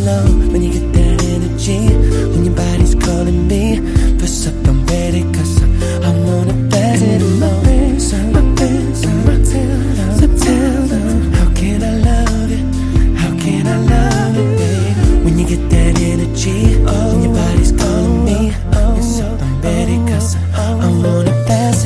low when you get that energy. When your body's calling me, push up, I'm ready, cause I wanna pass it along. September, how can I love it? How can I love it, babe? When you get that